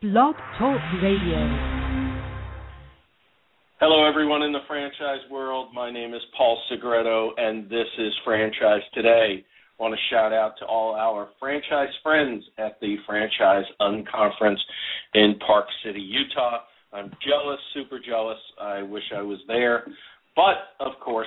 Blog Talk Radio. Hello, everyone in the franchise world. My name is Paul Segretto, and this is Franchise Today. I want to shout out to all our franchise friends at the Franchise Unconference in Park City, Utah. I'm jealous, super jealous. I wish I was there. But, of course,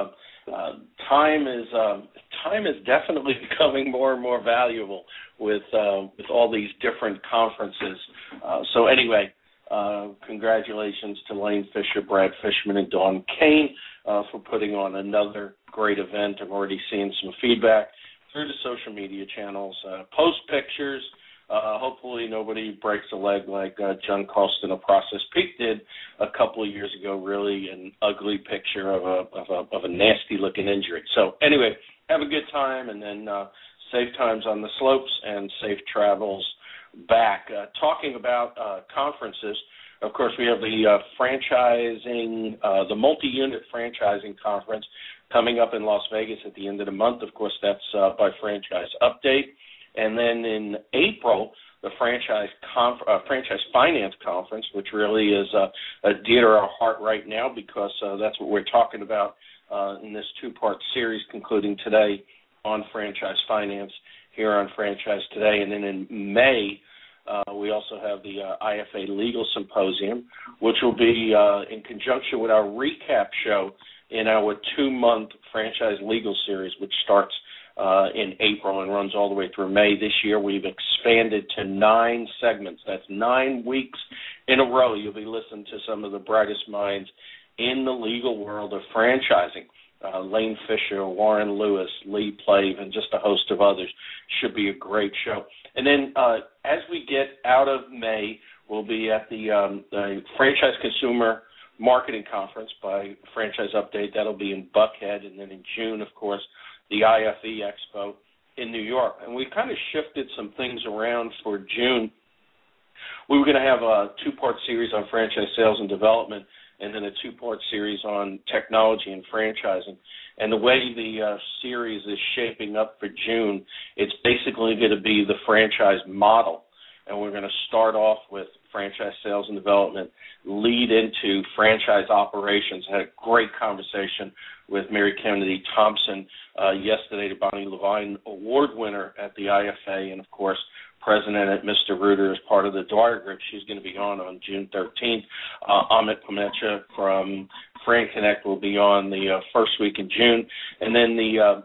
time is definitely becoming more and more valuable with all these different conferences. So anyway, congratulations to Lane Fisher, Brad Fishman, and Dawn Kane for putting on another great event. I'm already seeing some feedback through the social media channels. Post pictures. Hopefully nobody breaks a leg like John Colston of Process Peak did a couple of years ago. Really an ugly picture of a nasty-looking injury. So anyway, have a good time, and then safe times on the slopes and safe travels back. Talking about conferences, of course, we have the the multi-unit franchising conference coming up in Las Vegas at the end of the month. Of course, that's by Franchise Update. And then in April, the Franchise Finance Conference, which really is dear to our heart right now because that's what we're talking about in this two-part series concluding today on Franchise Finance here on Franchise Today. And then in May, we also have the IFA Legal Symposium, which will be in conjunction with our recap show in our 2-month franchise legal series, which starts in April and runs all the way through May. This year we've expanded to 9 segments. That's 9 weeks in a row. You'll be listening to some of the brightest minds in the legal world of franchising. Lane Fisher, Warren Lewis, Lee Plave, and just a host of others. Should be a great show. And then as we get out of May, we'll be at the Franchise Consumer Marketing Conference by Franchise Update. That'll be in Buckhead. And then in June, of course, the IFE Expo in New York. And we kind of shifted some things around for June. We were going to have a 2-part series on franchise sales and development and then a 2-part series on technology and franchising. And the way the series is shaping up for June, it's basically going to be the franchise model. And we're going to start off with franchise sales and development, lead into franchise operations. I had a great conversation with Mary Kennedy Thompson yesterday, the Bonnie Levine Award winner at the IFA, and, of course, president at Mr. Rooter as part of the Dwyer Group. She's going to be on June 13th. Amit Pamecha from Fran Connect will be on the first week in June. And then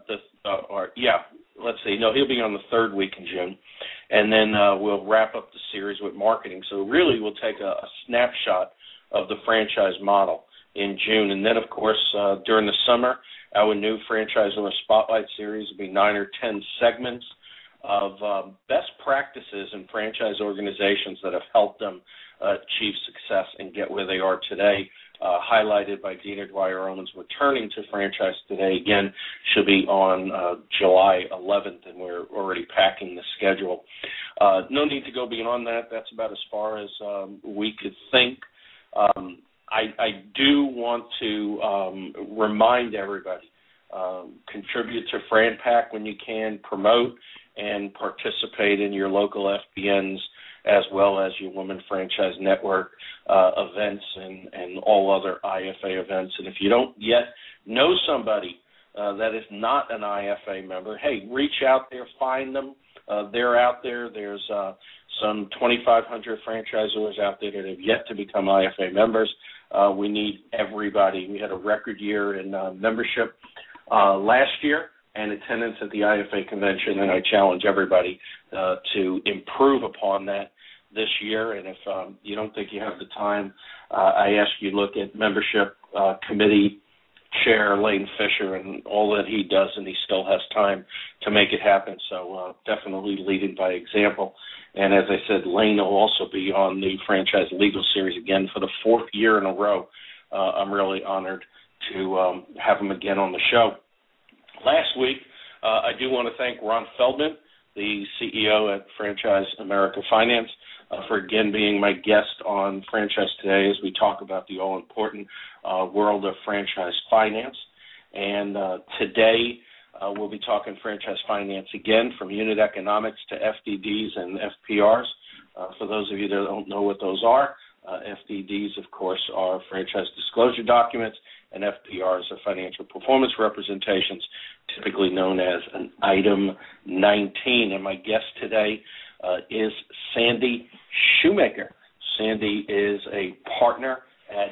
he'll be on the 3rd week in June. And then we'll wrap up the series with marketing. So really we'll take a snapshot of the franchise model in June. And then, of course, during the summer, our new Franchisor Spotlight series will be 9 or 10 segments of best practices in franchise organizations that have helped them achieve success and get where they are today, highlighted by Dina Dwyer-Owens returning to Franchise Today. Again, she'll be on July 11th, and we're already packing the schedule. No need to go beyond that. That's about as far as we could think. I do want to remind everybody, contribute to FranPack when you can, promote and participate in your local FBNs as well as your Women Franchise Network events and all other IFA events. And if you don't yet know somebody that is not an IFA member, hey, reach out there, find them. They're out there. There's some 2,500 franchisors out there that have yet to become IFA members. We need everybody. We had a record year in membership last year and attendance at the IFA convention, and I challenge everybody to improve upon that this year. And if you don't think you have the time, I ask you to look at membership committee chair Lane Fisher and all that he does, and he still has time to make it happen. So definitely leading by example. And as I said, Lane will also be on the Franchise Legal Series again for the 4th year in a row. I'm really honored to have him again on the show. Last week, I do want to thank Ron Feldman, the CEO at Franchise America Finance, for again being my guest on Franchise Today as we talk about the all-important world of franchise finance. And today we'll be talking franchise finance again, from unit economics to FDDs and FPRs. For those of you that don't know what those are, FDDs, of course, are franchise disclosure documents, and FPRs are financial performance representations, typically known as an Item 19. And my guest today is Sandy Shoemaker. Sandy is a partner at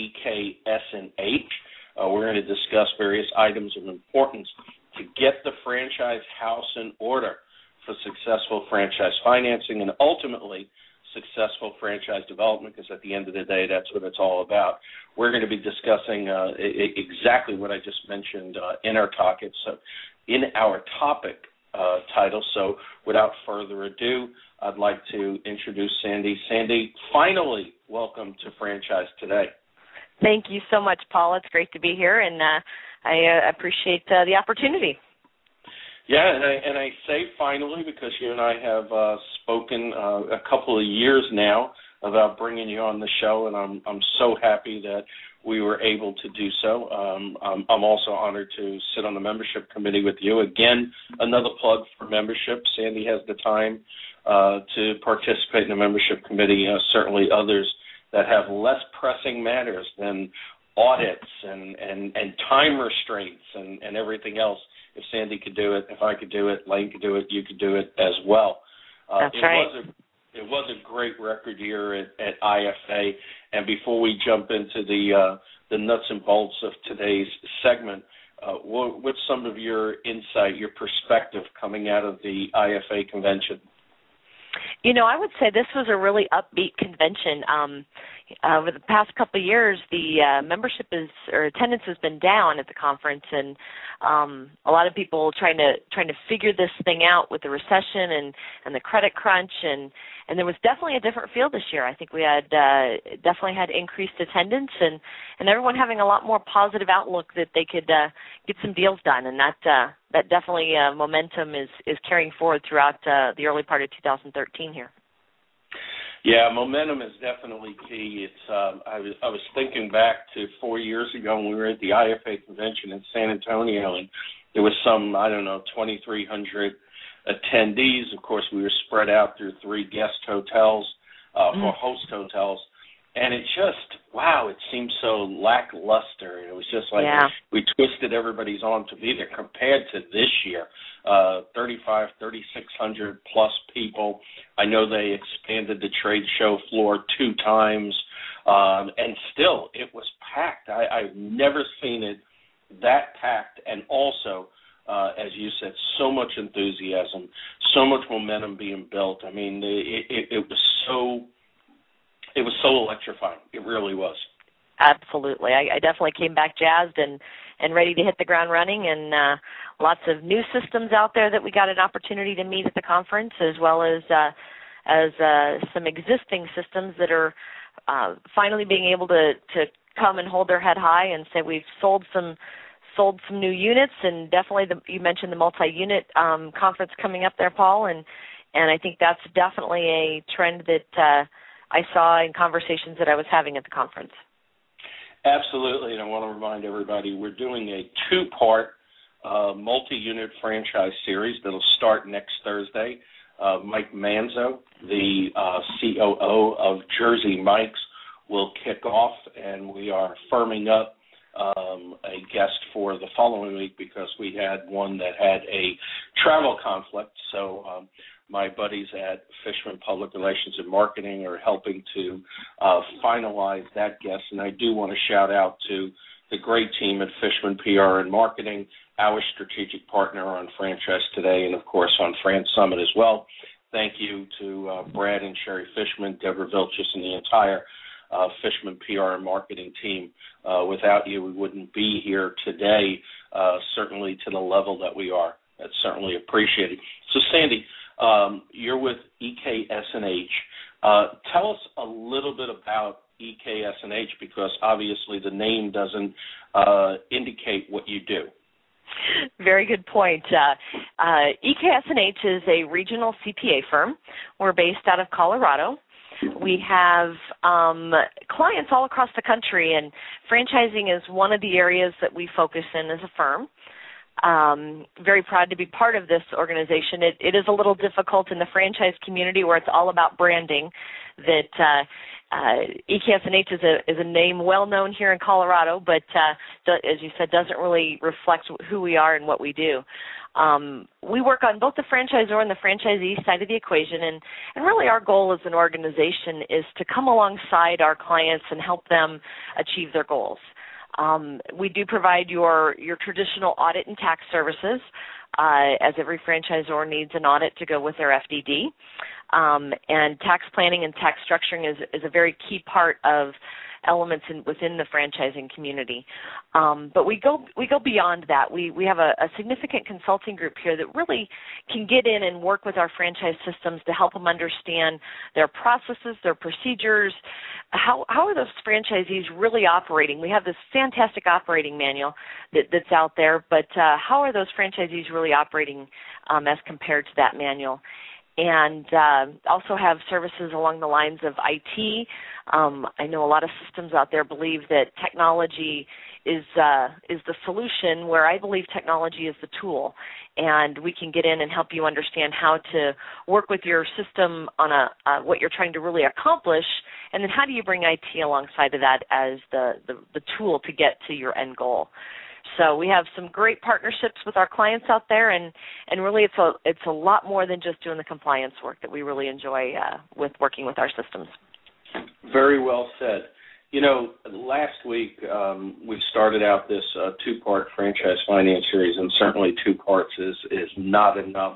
EKS&H. We're going to discuss various items of importance to get the franchise house in order for successful franchise financing and ultimately successful franchise development, because at the end of the day, that's what it's all about. We're going to be discussing exactly what I just mentioned in our topic. So, in our topic title. So, without further ado, I'd like to introduce Sandy. Sandy, finally, welcome to Franchise Today. Thank you so much, Paul. It's great to be here, and I appreciate the opportunity. Yeah, and I say finally because you and I have spoken a couple of years now about bringing you on the show, and I'm so happy that we were able to do so. I'm also honored to sit on the membership committee with you. Again, another plug for membership. Sandy has the time to participate in the membership committee. Certainly others that have less pressing matters than audits and time restraints and everything else. If Sandy could do it, if I could do it, Lane could do it, you could do it as well. That's right. It was a great record year at IFA. And before we jump into the nuts and bolts of today's segment, what's some of your insight, your perspective coming out of the IFA convention? You know, I would say this was a really upbeat convention. Over the past couple of years, the membership attendance has been down at the conference, and a lot of people trying to figure this thing out with the recession and the credit crunch, and there was definitely a different feel this year. I think we had definitely had increased attendance, and everyone having a lot more positive outlook that they could get some deals done, and that definitely momentum is carrying forward throughout the early part of 2013 here. Yeah, momentum is definitely key. It's I was thinking back to 4 years ago when we were at the IFA convention in San Antonio, and there was some, 2,300 attendees. Of course, we were spread out through 3 guest hotels, or host hotels, and it it seemed so lackluster. It was just like we twisted everybody's arm to be there compared to this year. 3,600 plus people. I know they expanded the trade show floor 2 times, and still it was packed. I've never seen it that packed, and also, as you said, so much enthusiasm, so much momentum being built. I mean, it was so electrifying. It really was. Absolutely. I definitely came back jazzed and ready to hit the ground running, and lots of new systems out there that we got an opportunity to meet at the conference, as well as some existing systems that are finally being able to come and hold their head high and say we've sold some new units, and definitely you mentioned the multi-unit conference coming up there, Paul, and I think that's definitely a trend that I saw in conversations that I was having at the conference. Absolutely, and I want to remind everybody we're doing a 2-part multi-unit franchise series that'll start next Thursday. Mike Manzo, the COO of Jersey Mike's, will kick off, and we are firming up a guest for the following week because we had one that had a travel conflict. So my buddies at Fishman Public Relations and Marketing are helping to finalize that guest. And I do want to shout out to the great team at Fishman PR and Marketing, our strategic partner on Franchise Today, and, of course, on France Summit as well. Thank you to Brad and Sherry Fishman, Deborah Vilchis, and the entire Fishman PR and Marketing team. Without you, we wouldn't be here today, certainly to the level that we are. That's certainly appreciated. So, Sandy, you're with EKS&H. Tell us a little bit about EKS&H, because obviously the name doesn't indicate what you do. Very good point. EKS&H is a regional CPA firm. We're based out of Colorado. We have clients all across the country, and franchising is one of the areas that we focus in as a firm. Very proud to be part of this organization. It is a little difficult in the franchise community where it's all about branding. That EKS&H is a name well known here in Colorado, but as you said, doesn't really reflect who we are and what we do. We work on both the franchisor and the franchisee side of the equation, and really our goal as an organization is to come alongside our clients and help them achieve their goals. We do provide your traditional audit and tax services, as every franchisor needs an audit to go with their FDD. And tax planning and tax structuring is a very key part of elements within the franchising community. But we go beyond that. We have a significant consulting group here that really can get in and work with our franchise systems to help them understand their processes, their procedures, how are those franchisees really operating. We have this fantastic operating manual that's out there, but how are those franchisees really operating as compared to that manual? And also have services along the lines of IT. I know a lot of systems out there believe that technology is the solution, where I believe technology is the tool. And we can get in and help you understand how to work with your system on what you're trying to really accomplish, and then how do you bring IT alongside of that as the tool to get to your end goal. So we have some great partnerships with our clients out there, and really it's a lot more than just doing the compliance work that we really enjoy with working with our systems. Very well said. You know, last week we started out this two-part franchise finance series, and certainly 2 parts is not enough,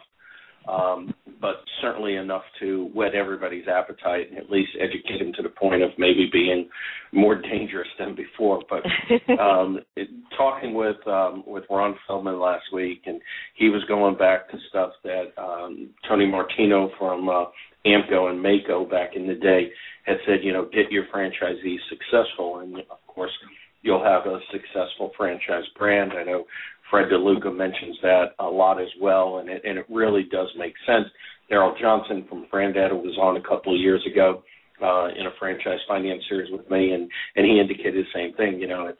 but certainly enough to whet everybody's appetite and at least educate them to the point of maybe being more dangerous than before. But talking with Ron Feldman last week, and he was going back to stuff that Tony Martino from AMCO and Maaco back in the day had said, you know, get your franchisees successful, and of course you'll have a successful franchise brand. I know Fred DeLuca mentions that a lot as well, and it really does make sense. Daryl Johnson from Frandad was on a couple of years ago in a franchise finance series with me, and he indicated the same thing. You know,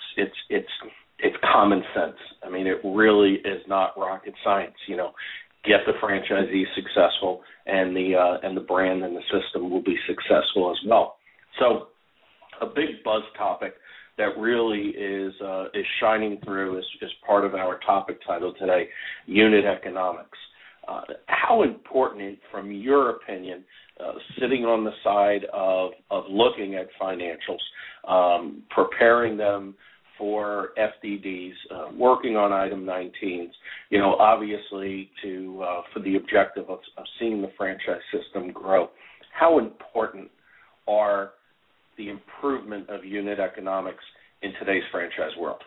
it's common sense. I mean, it really is not rocket science. You know, get the franchisee successful, and the brand and the system will be successful as well. So, a big buzz topic that really is shining through as part of our topic title today, unit economics. How important, from your opinion, sitting on the side of looking at financials, preparing them for FDDs, working on item 19s, you know, obviously for the objective of seeing the franchise system grow. How important are the improvement of unit economics in today's franchise world?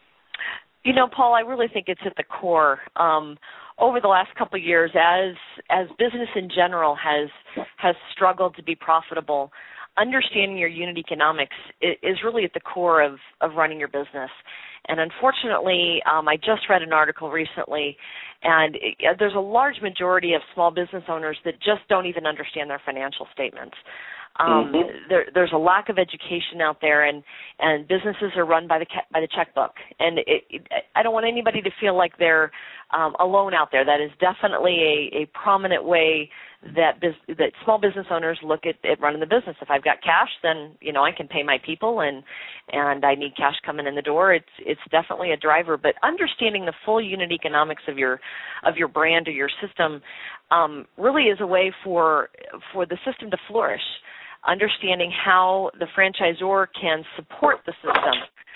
You know, Paul, I really think it's at the core. Over the last couple of years, as business in general has struggled to be profitable, understanding your unit economics is really at the core of running your business. And unfortunately, I just read an article recently, and there's a large majority of small business owners that just don't even understand their financial statements. There's a lack of education out there, and businesses are run by the checkbook. And I don't want anybody to feel like they're alone out there. That is definitely a prominent way that small business owners look at running the business. If I've got cash, then you know I can pay my people, and I need cash coming in the door. It's definitely a driver. But understanding the full unit economics of your brand or your system really is a way for the system to flourish. Understanding how the franchisor can support the system.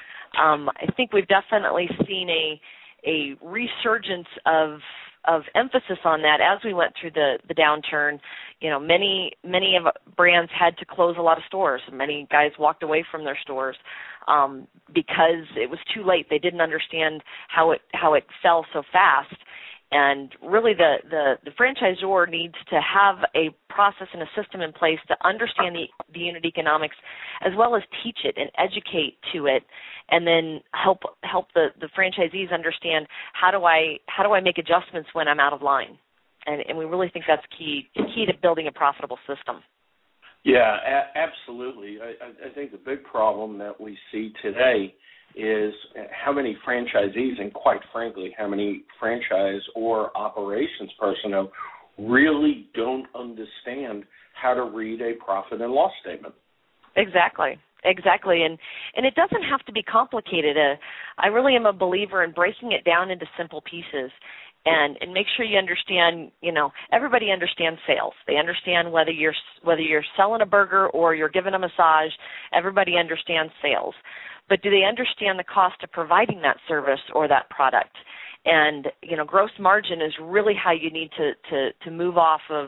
I think we've definitely seen a resurgence of emphasis on that as we went through the downturn. You know, many of brands had to close a lot of stores. Many guys walked away from their stores because it was too late. They didn't understand how it fell so fast. And really the franchisor needs to have a process and a system in place to understand the unit economics, as well as teach it and educate to it, and then help the franchisees understand how do I make adjustments when I'm out of line. And we really think that's key to building a profitable system. Yeah, absolutely. I think the big problem that we see today is how many franchisees and, quite frankly, how many franchise or operations personnel really don't understand how to read a profit and loss statement. Exactly. And it doesn't have to be complicated. I really am a believer in breaking it down into simple pieces and make sure you understand, everybody understands sales. They understand whether you're selling a burger or you're giving a massage, everybody understands sales. But do they understand the cost of providing that service or that product? And, gross margin is really how you need to move off of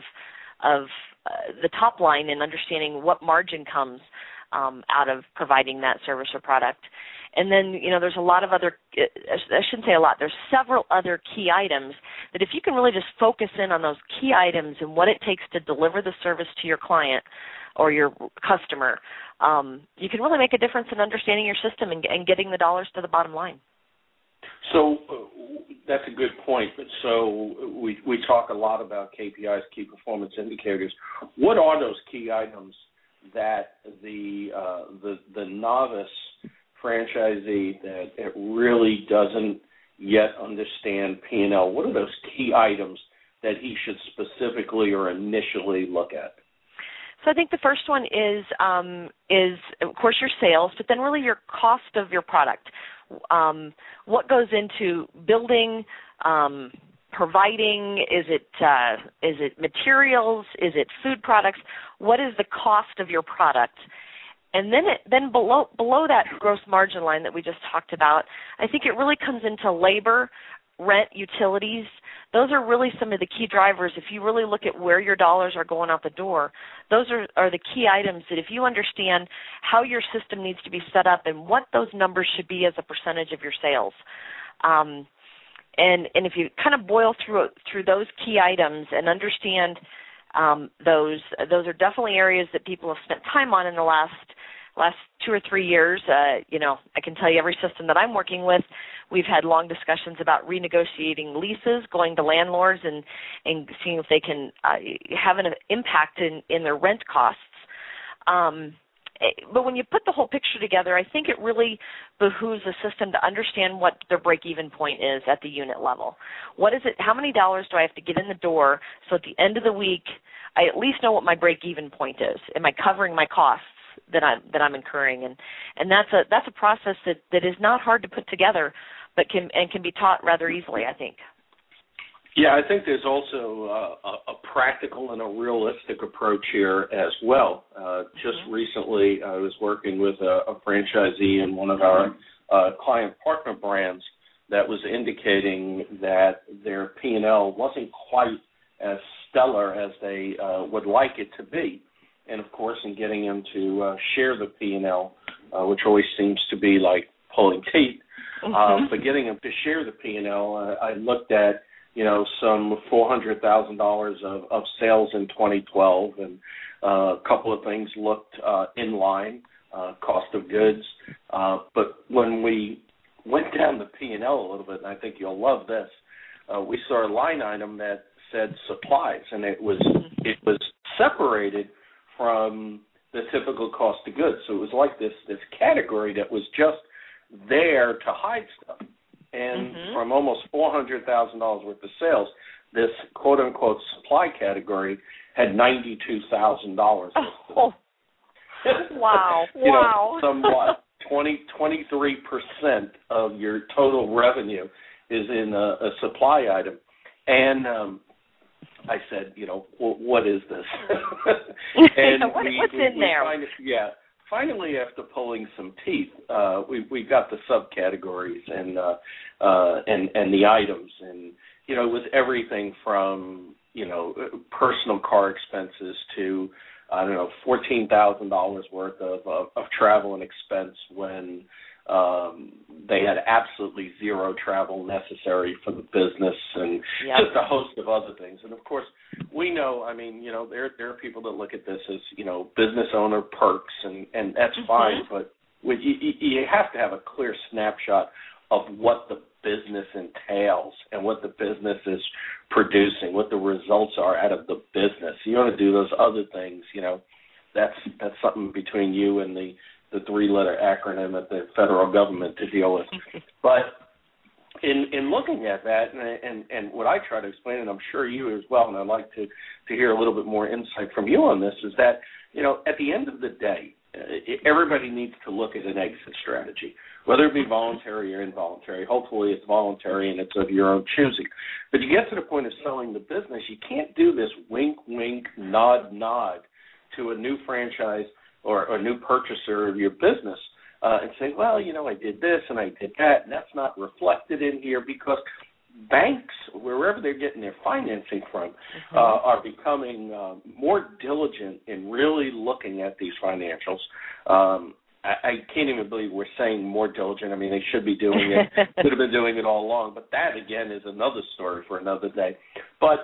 the top line and understanding what margin comes out of providing that service or product. And then, there's a lot of other, I shouldn't say a lot, there's several other key items that if you can really just focus in on those key items and what it takes to deliver the service to your client or your customer, you can really make a difference in understanding your system and getting the dollars to the bottom line. So that's a good point. So we talk a lot about KPIs, key performance indicators. What are those key items that the novice franchisee that it really doesn't yet understand P&L, what are those key items that he should specifically or initially look at? So I think the first one is of course your sales, but then really your cost of your product. What goes into building, providing? Is it materials? Is it food products? What is the cost of your product? And then below that gross margin line that we just talked about, I think it really comes into labor, rent, utilities. Those are really some of the key drivers. If you really look at where your dollars are going out the door, those are the key items that if you understand how your system needs to be set up and what those numbers should be as a percentage of your sales. And if you kind of boil through those key items and understand those are definitely areas that people have spent time on in the last 2 or 3 years. I can tell you every system that I'm working with, we've had long discussions about renegotiating leases, going to landlords and seeing if they can have an impact in their rent costs. But when you put the whole picture together, I think it really behooves a system to understand what their break-even point is at the unit level. What is it? How many dollars do I have to get in the door so at the end of the week I at least know what my break-even point is? Am I covering my costs that I'm incurring? And that's a process that is not hard to put together, but can be taught rather easily, I think. Yeah, I think there's also a practical and a realistic approach here as well. Just recently, I was working with a franchisee in one of our client partner brands that was indicating that their P&L wasn't quite as stellar as they would like it to be. And, of course, in getting them to share the P&L, which always seems to be like pulling teeth, but getting them to share the P&L, I looked at some $400,000 of sales in 2012, and a couple of things looked in line, cost of goods. But when we went down the P&L a little bit, and I think you'll love this, we saw a line item that said supplies, and it was separated from the typical cost of goods. So it was like this category that was just there to hide stuff. And from almost $400,000 worth of sales, this quote-unquote supply category had $92,000. Oh. Wow. Wow. Somewhat. 23% of your total revenue is in a supply item. And I said, what is this? And what's in there? Finally, after pulling some teeth, we got the subcategories and the items, and it was everything from personal car expenses to $14,000 worth of travel and expense when they had absolutely zero travel necessary for the business, and just a host of other things. And of course, we know, there are people that look at this as, business owner perks, and that's fine, but you have to have a clear snapshot of what the business entails and what the business is producing, what the results are out of the business. You want to do those other things, that's something between you and the three-letter acronym at the federal government to deal with. But in looking at that, and what I try to explain, and I'm sure you as well, and I'd like to hear a little bit more insight from you on this, is that, at the end of the day, everybody needs to look at an exit strategy, whether it be voluntary or involuntary. Hopefully it's voluntary and it's of your own choosing. But you get to the point of selling the business, you can't do this wink, wink, nod, nod to a new franchise or a new purchaser of your business and say, well, I did this and I did that, and that's not reflected in here, because banks, wherever they're getting their financing from, are becoming more diligent in really looking at these financials. I can't even believe we're saying more diligent. I mean, they should be doing it, should have been doing it all along. But that, again, is another story for another day. But,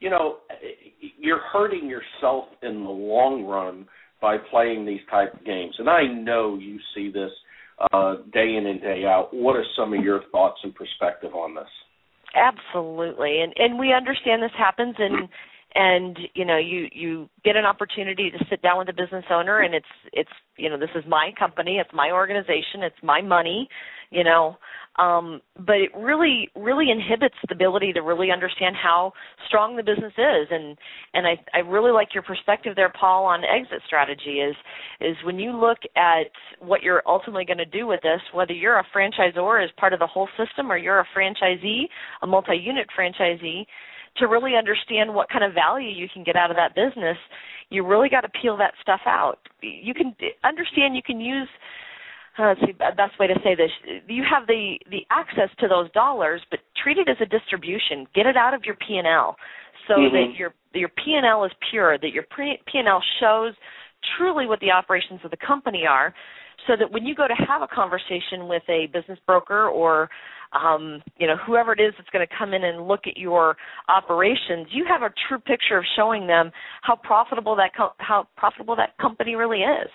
you're hurting yourself in the long run by playing these type of games. And I know you see this day in and day out. What are some of your thoughts and perspective on this? Absolutely, and we understand this happens, and you get an opportunity to sit down with a business owner, and it's this is my company, it's my organization, it's my money, but it really inhibits the ability to really understand how strong the business is, and I really like your perspective there, Paul, on exit strategy. Is when you look at what you're ultimately going to do with this, whether you're a franchisor as part of the whole system or you're a franchisee, a multi-unit franchisee, to really understand what kind of value you can get out of that business, you really got to peel that stuff out. You can understand, you can use, let's see, the best way to say this, you have the access to those dollars, but treat it as a distribution. Get it out of your P&L so that your P&L is pure, that your P&L shows truly what the operations of the company are, so that when you go to have a conversation with a business broker or whoever it is that's going to come in and look at your operations, you have a true picture of showing them how profitable that company really is.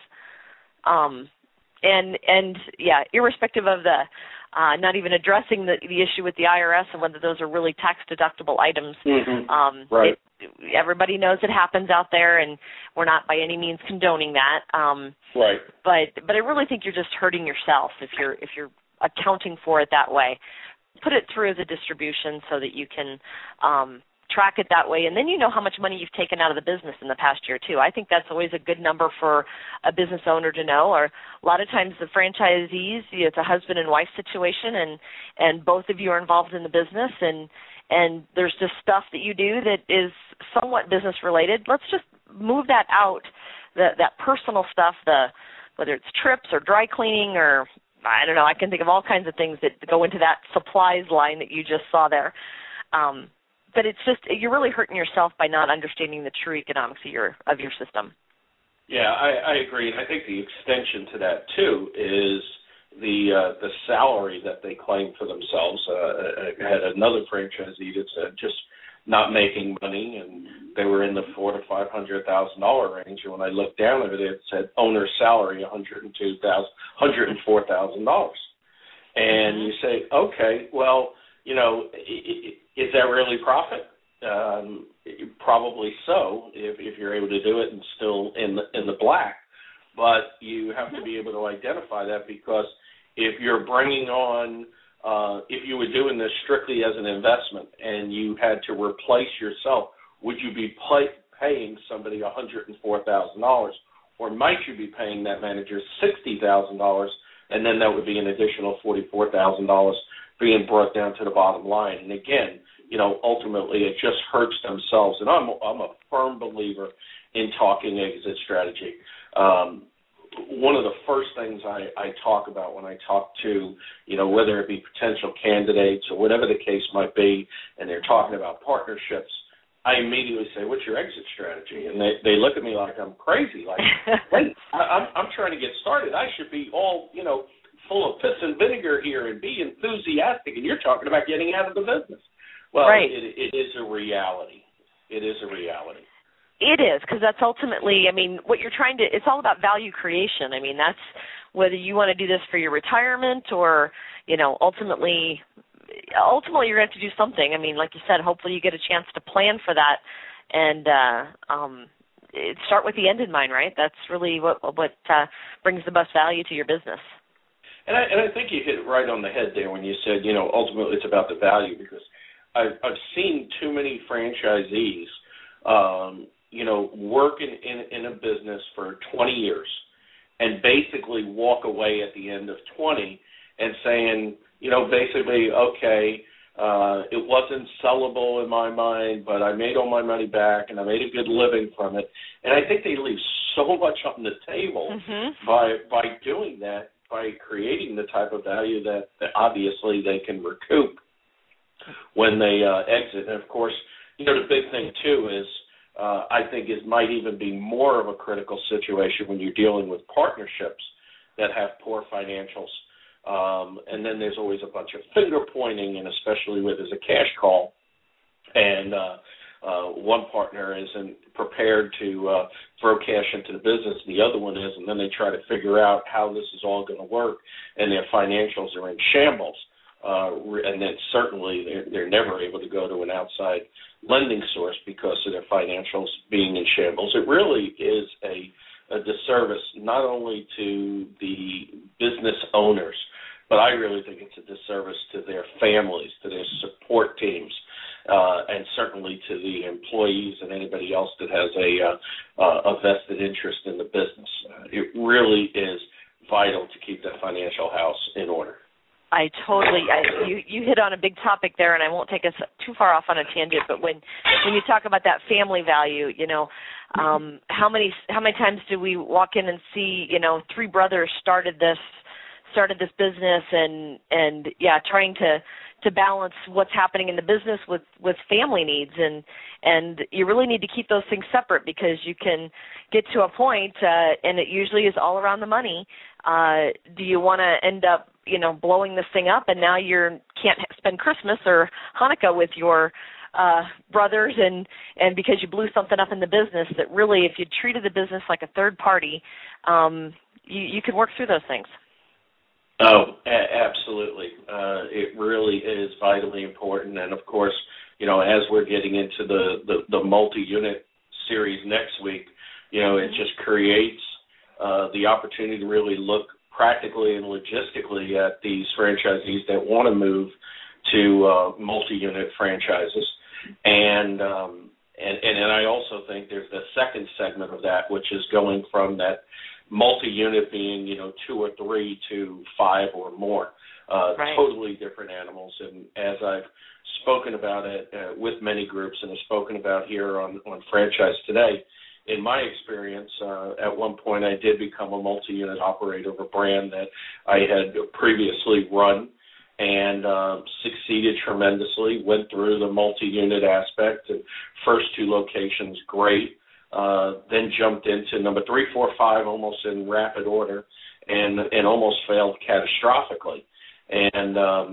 Irrespective of the not even addressing the issue with the IRS and whether those are really tax deductible items. Right. Everybody knows it happens out there, and we're not by any means condoning that. Right. But I really think you're just hurting yourself if you're accounting for it that way. Put it through as a distribution so that you can track it that way, and then you know how much money you've taken out of the business in the past year too. I think that's always a good number for a business owner to know. Or a lot of times the franchisees, it's a husband and wife situation, and both of you are involved in the business, and there's just stuff that you do that is somewhat business related. Let's just move that out, that personal stuff, whether it's trips or dry cleaning or I don't know, I can think of all kinds of things that go into that supplies line that you just saw there. But it's just, you're really hurting yourself by not understanding the true economics of your system. Yeah, I agree. And I think the extension to that, too, is the salary that they claim for themselves. I had another franchisee that said just not making money, and they were in the $400,000 to $500,000 range. And when I looked down at it, it said owner's salary $104,000. And you say, okay, well, is that really profit? Probably so, if you're able to do it and still in the black. But you have to be able to identify that, because if you're bringing on, if you were doing this strictly as an investment and you had to replace yourself, would you be paying somebody $104,000, or might you be paying that manager $60,000, and then that would be an additional $44,000 being brought down to the bottom line? And again, ultimately it just hurts themselves. And I'm a firm believer in talking exit strategy. One of the first things I talk about when I talk to, whether it be potential candidates or whatever the case might be, and they're talking about partnerships, I immediately say, what's your exit strategy? And they look at me like I'm crazy. Like, wait, I'm trying to get started. I should be all, full of piss and vinegar here and be enthusiastic, and you're talking about getting out of the business. Well, right. It is a reality. It is a reality. It is, because that's ultimately, what you're trying to, it's all about value creation. That's whether you want to do this for your retirement or, ultimately you're going to have to do something. Like you said, hopefully you get a chance to plan for that and start with the end in mind, right? That's really what brings the most value to your business. And I think you hit it right on the head there when you said, ultimately it's about the value, because I've seen too many franchisees, work in a business for 20 years and basically walk away at the end of 20 and saying, basically, okay, it wasn't sellable in my mind, but I made all my money back and I made a good living from it. And I think they leave so much on the table by doing that, by creating the type of value that obviously they can recoup when they exit. And, of course, the big thing, too, is I think it might even be more of a critical situation when you're dealing with partnerships that have poor financials. And then there's always a bunch of finger pointing, and especially with as a cash call. And one partner isn't prepared to throw cash into the business, and the other one is, and then they try to figure out how this is all going to work, and their financials are in shambles. And then certainly they're never able to go to an outside lending source because of their financials being in shambles. It really is a disservice not only to the business owners, but I really think it's a disservice to their families, to their support teams, and certainly to the employees and anybody else that has a vested interest in the business. It really is vital to keep that financial house in order. You hit on a big topic there, and I won't take us too far off on a tangent, but when you talk about that family value, how many times do we walk in and see, three brothers started this business and trying to balance what's happening in the business with family needs, and you really need to keep those things separate, because you can get to a point, and it usually is all around the money. Do you want to end up blowing this thing up, and now you can't spend Christmas or Hanukkah with your brothers, and because you blew something up in the business? That really, if you treated the business like a third party, you could work through those things. Oh, absolutely. It really is vitally important. And, of course, as we're getting into the multi-unit series next week, it just creates the opportunity to really look practically and logistically at these franchisees that want to move to multi-unit franchises. And I also think there's the second segment of that, which is going from that multi-unit being, 2 or 3 to 5 or more. Right. Totally different animals. And as I've spoken about it with many groups and have spoken about here on Franchise Today, in my experience, at one point I did become a multi-unit operator of a brand that I had previously run and succeeded tremendously, went through the multi-unit aspect. And first 2 locations, great. Then jumped into number 3, 4, 5 almost in rapid order and almost failed catastrophically. And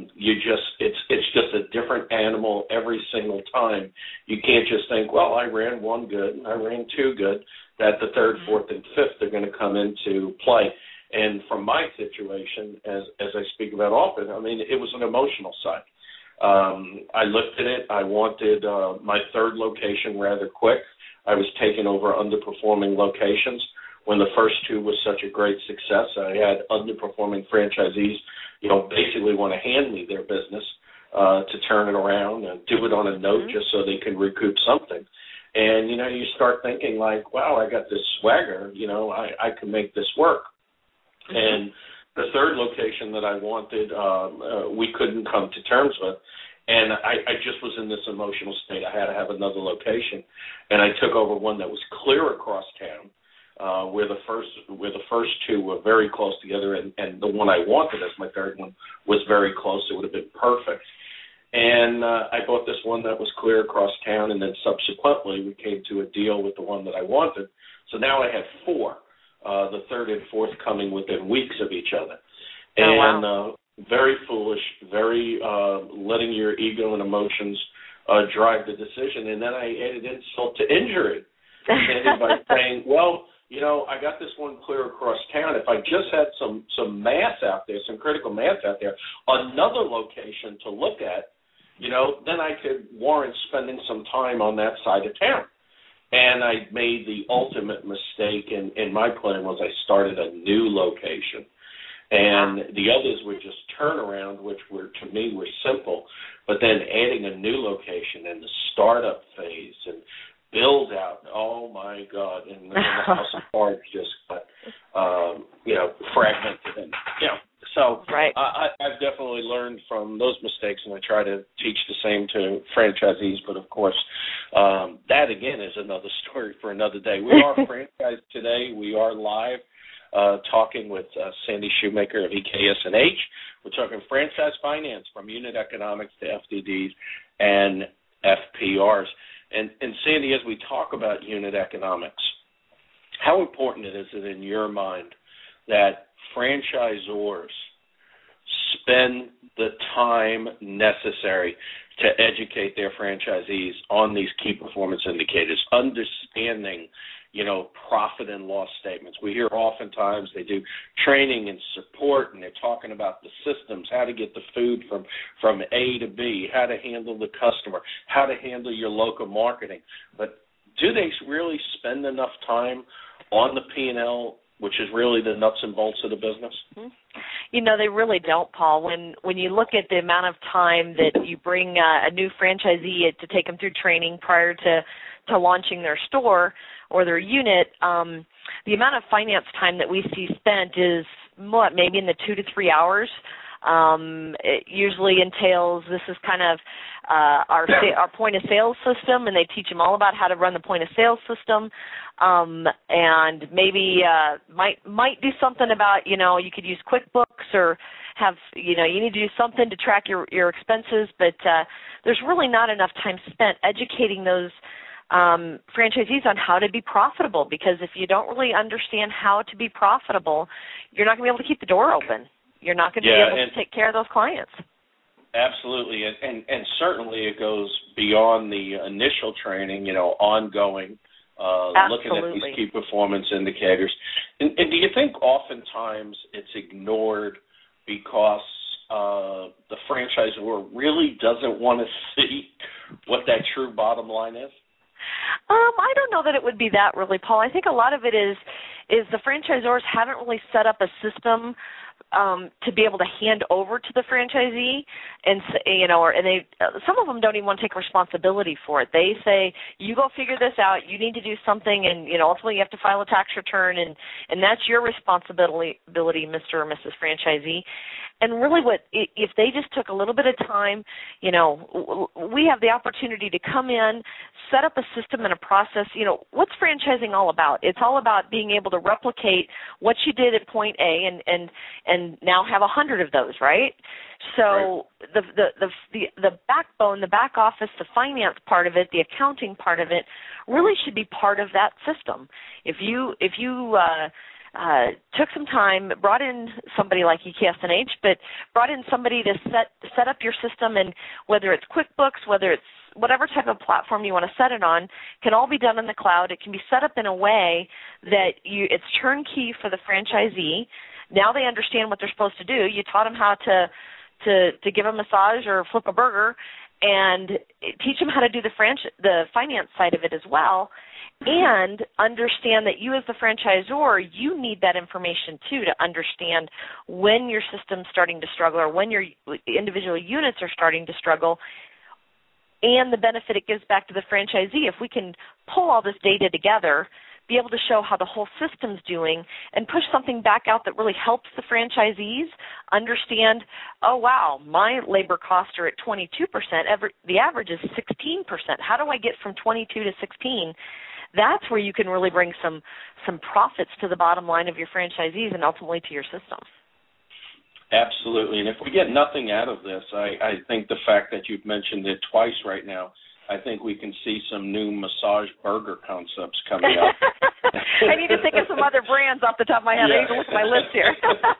it's just a different animal every single time. You can't just think, well, I ran 1 good, I ran 2 good, that the 3rd, 4th, and 5th are going to come into play. And from my situation, as I speak about often, I mean, it was an emotional side. I looked at it. I wanted my 3rd location rather quick. I was taking over underperforming locations. When the first 2 was such a great success, I had underperforming franchisees, basically want to hand me their business to turn it around and do it on a note just so they can recoup something. And, you start thinking like, wow, I got this swagger, I can make this work. And the 3rd location that I wanted, we couldn't come to terms with. And I just was in this emotional state. I had to have another location. And I took over one that was clear across town, where the first 2 were very close together, and the one I wanted as my 3rd one was very close. It would have been perfect. And I bought this one that was clear across town, and then subsequently we came to a deal with the one that I wanted. So now I had 4, the 3rd and 4th coming within weeks of each other. And wow. Very foolish, very letting your ego and emotions drive the decision. And then I added insult to injury. And by saying, well, I got this one clear across town. If I just had some mass out there, some critical mass out there, another location to look at, then I could warrant spending some time on that side of town. And I made the ultimate mistake in my plan was I started a new location. And the others were just turnaround, which were, to me, were simple. But then adding a new location and the startup phase and build out, oh my God, and the house of cards just got, fragmented. And, so right. I've definitely learned from those mistakes, and I try to teach the same to franchisees. But, of course, that, again, is another story for another day. We are franchised today. We are live talking with Sandy Shoemaker of EKS&H. We're talking franchise finance from unit economics to FDDs and FPRs. And Sandy, as we talk about unit economics, how important is it in your mind that franchisors spend the time necessary to educate their franchisees on these key performance indicators, understanding, profit and loss statements? We hear oftentimes they do training and support, and they're talking about the systems, how to get the food from A to B, how to handle the customer, how to handle your local marketing. But do they really spend enough time on the P&L, which is really the nuts and bolts of the business? They really don't, Paul. When you look at the amount of time that you bring a new franchisee to take them through training prior to launching their store or their unit, the amount of finance time that we see spent is maybe in the 2 to 3 hours. It usually entails, this is kind of our point of sale system, and they teach them all about how to run the point of sale system, and maybe might do something about, you could use QuickBooks or have, you need to do something to track your expenses, but there's really not enough time spent educating those franchisees on how to be profitable, because if you don't really understand how to be profitable, you're not going to be able to keep the door open. You're not going to be able to take care of those clients. Absolutely, and certainly it goes beyond the initial training, ongoing, looking at these key performance indicators. And do you think oftentimes it's ignored because the franchisor really doesn't want to see what that true bottom line is? I don't know that it would be that really, Paul. I think a lot of it is the franchisors haven't really set up a system to be able to hand over to the franchisee, and they some of them don't even want to take responsibility for it. They say, you go figure this out, you need to do something, and ultimately you have to file a tax return, and that's your responsibility, Mr. or Mrs. Franchisee. And really if they just took a little bit of time, we have the opportunity to come in, set up a system and a process. What's franchising all about? It's all about being able to replicate what you did at point A and now have 100 of those, right? So right. The backbone, the back office, the finance part of it, the accounting part of it really should be part of that system. If you took some time, brought in somebody like EKS&H, but brought in somebody to set up your system, and whether it's QuickBooks, whether it's whatever type of platform you want to set it on, can all be done in the cloud. It can be set up in a way that it's turnkey for the franchisee. Now they understand what they're supposed to do. You taught them how to give a massage or flip a burger, and teach them how to do the finance side of it as well. And understand that you as the franchisor, you need that information too to understand when your system's starting to struggle or when your individual units are starting to struggle, and the benefit it gives back to the franchisee. If we can pull all this data together, be able to show how the whole system's doing, and push something back out that really helps the franchisees understand, oh, wow, my labor costs are at 22%. The average is 16%. How do I get from 22 to 16? That's where you can really bring some profits to the bottom line of your franchisees and ultimately to your system. Absolutely. And if we get nothing out of this, I think the fact that you've mentioned it twice right now, I think we can see some new massage burger concepts coming up. I need to think of some other brands off the top of my head. I need to look at my list here.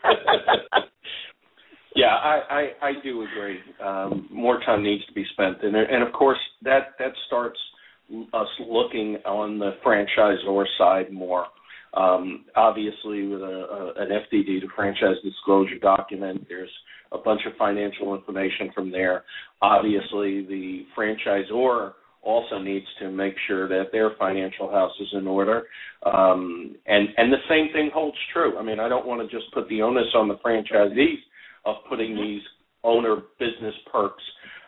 Yeah, I do agree. More time needs to be spent. And of course, that starts us looking on the franchisor side more. Obviously, with an FDD, the franchise disclosure document, there's a bunch of financial information from there. Obviously, the franchisor also needs to make sure that their financial house is in order. And the same thing holds true. I mean, I don't want to just put the onus on the franchisees of putting these owner business perks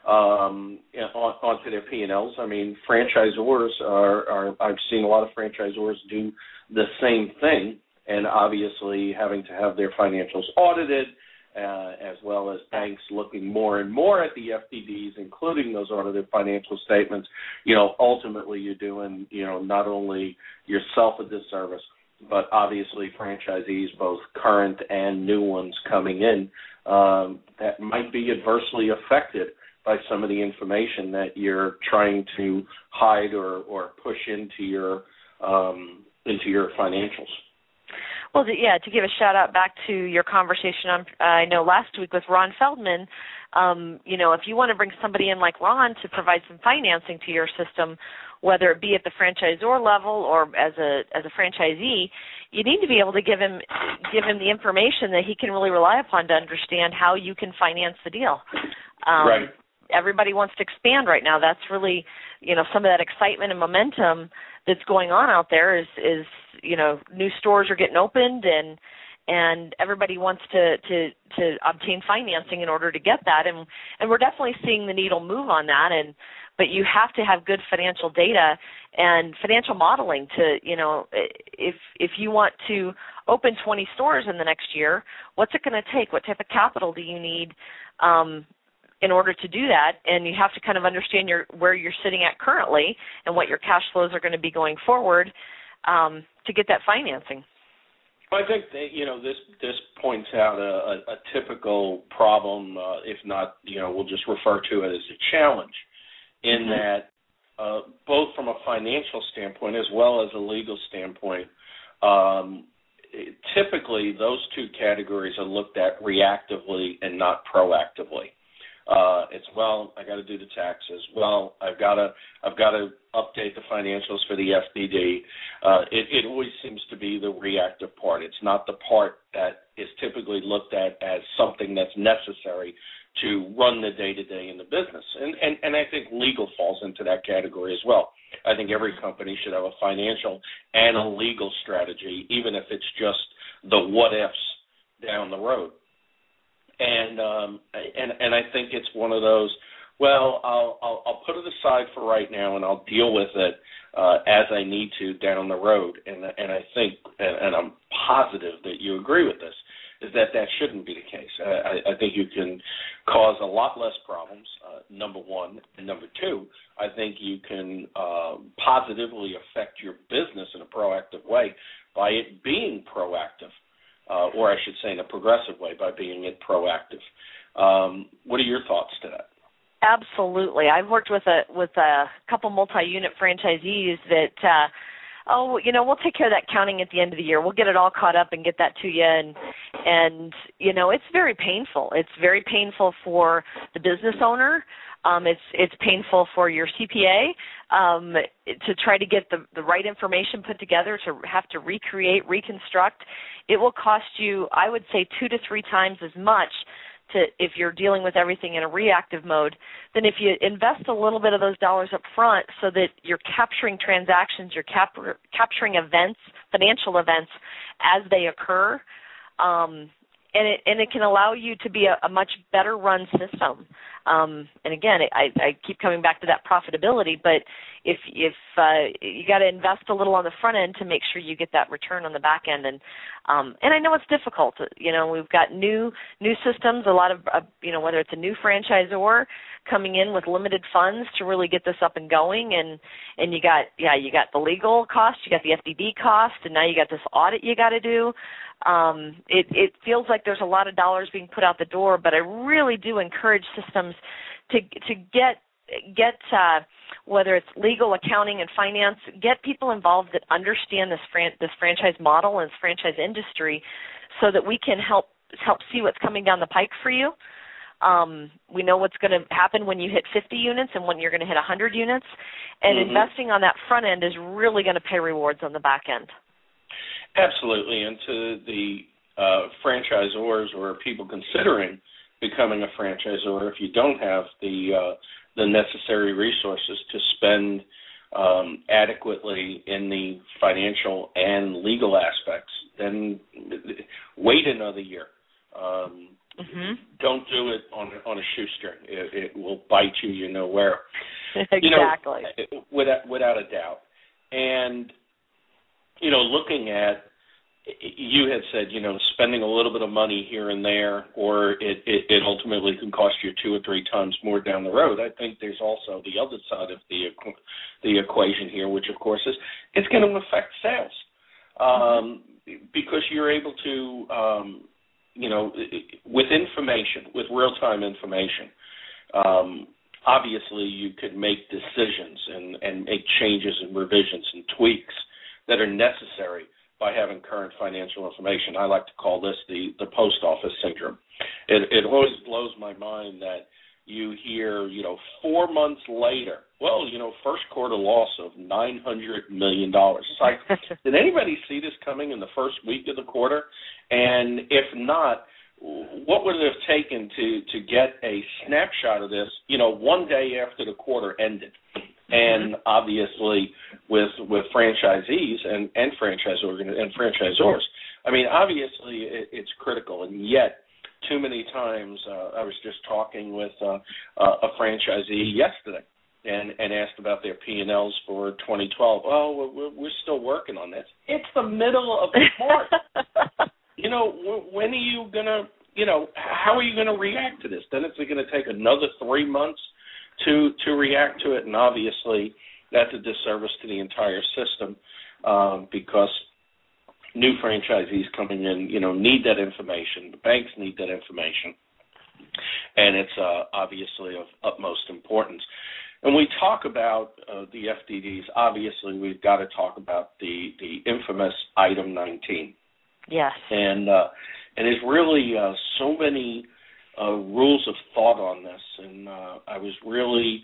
onto their P&Ls. I mean, franchisors I've seen a lot of franchisors do the same thing, and obviously having to have their financials audited, as well as banks looking more and more at the FDDs, including those audited financial statements. Ultimately you're doing, not only yourself a disservice, but obviously franchisees, both current and new ones coming in, that might be adversely affected by some of the information that you're trying to hide or push into your financials. Well, to give a shout-out back to your conversation I know last week with Ron Feldman, if you want to bring somebody in like Ron to provide some financing to your system, whether it be at the franchisor level or as a franchisee, you need to be able to give him the information that he can really rely upon to understand how you can finance the deal. Right. Everybody wants to expand right now. That's really, some of that excitement and momentum that's going on out there is new stores are getting opened and everybody wants to obtain financing in order to get that, and we're definitely seeing the needle move on that, but you have to have good financial data and financial modeling to, if you want to open 20 stores in the next year, what's it going to take? What type of capital do you need in order to do that? And you have to kind of understand where you're sitting at currently and what your cash flows are going to be going forward to get that financing. Well, I think that, this points out a typical problem, if not, we'll just refer to it as a challenge, in that both from a financial standpoint as well as a legal standpoint, typically those two categories are looked at reactively and not proactively. It's, I got to do the taxes. I've got to update the financials for the FDD. It always seems to be the reactive part. It's not the part that is typically looked at as something that's necessary to run the day-to-day in the business. And I think legal falls into that category as well. I think every company should have a financial and a legal strategy, even if it's just the what-ifs down the road. And I think it's one of those, I'll put it aside for right now and I'll deal with it as I need to down the road. And I think, and I'm positive that you agree with this, is that shouldn't be the case. I think you can cause a lot less problems, number one. And number two, I think you can positively affect your business in a proactive way by it being proactive. Or I should say in a progressive way by being proactive. What are your thoughts to that? Absolutely. I've worked with a couple multi-unit franchisees that, we'll take care of that counting at the end of the year. We'll get it all caught up and get that to you. And it's very painful. It's very painful for the business owner. It's painful for your CPA to try to get the right information put together, to have to recreate, reconstruct. It will cost you, I would say, 2 to 3 times as much if you're dealing with everything in a reactive mode than if you invest a little bit of those dollars up front so that you're capturing transactions, you're capturing events, financial events as they occur. And it can allow you to be a much better run system. And again, I keep coming back to that profitability, but if you got to invest a little on the front end to make sure you get that return on the back end. And I know it's difficult. We've got new systems, a lot of, whether it's a new franchisor coming in with limited funds to really get this up and going. And you got the legal cost, you got the FDD cost, and now you got this audit you got to do. It feels like there's a lot of dollars being put out the door, but I really do encourage systems to get whether it's legal, accounting, and finance, get people involved that understand this franchise model and this franchise industry, so that we can help see what's coming down the pike for you. We know what's going to happen when you hit 50 units and when you're going to hit 100 units, and investing on that front end is really going to pay rewards on the back end. Absolutely, and to the franchisors or people considering becoming a franchisor, if you don't have the the necessary resources to spend adequately in the financial and legal aspects, then wait another year. Don't do it on a shoestring. It will bite you, you know where. Exactly. Without a doubt. And, looking at, you had said, spending a little bit of money here and there, or it ultimately can cost you 2 or 3 times more down the road. I think there's also the other side of the equation here, which, of course, is it's going to affect sales. Because you're able to, with information, with real-time information, obviously you could make decisions and make changes and revisions and tweaks that are necessary by having current financial information. I like to call this the post office syndrome. It always blows my mind that you hear, 4 months later, first quarter loss of $900 million. It's like, did anybody see this coming in the first week of the quarter? And if not, what would it have taken to get a snapshot of this, one day after the quarter ended? And obviously with franchisees and franchisors, I mean, obviously it's critical, and yet too many times I was just talking with a franchisee yesterday and asked about their P&Ls for 2012. Oh, we're still working on this. It's the middle of March. When are you going to, how are you going to react to this? Then it's going to take another 3 months to react to it, and obviously that's a disservice to the entire system because new franchisees coming in, need that information. The banks need that information, and it's obviously of utmost importance. And we talk about the FDDs. Obviously, we've got to talk about the infamous Item 19. Yes. And there's really so many rules of thought on this, and I was really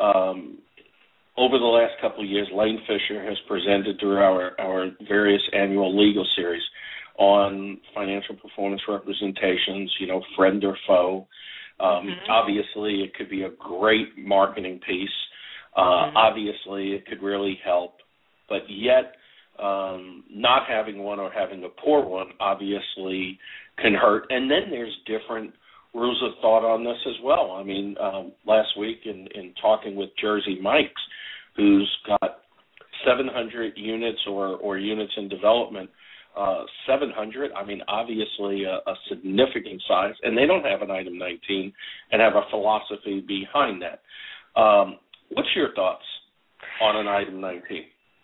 over the last couple of years, Lane Fisher has presented through our various annual legal series on financial performance representations, friend or foe. Obviously, it could be a great marketing piece. Obviously, it could really help, but yet not having one or having a poor one obviously can hurt. And then there's different rules of thought on this as well. I mean, last week in talking with Jersey Mike's, who's got 700 units or units in development, 700, I mean, obviously a significant size, and they don't have an Item 19 and have a philosophy behind that. What's your thoughts on an Item 19?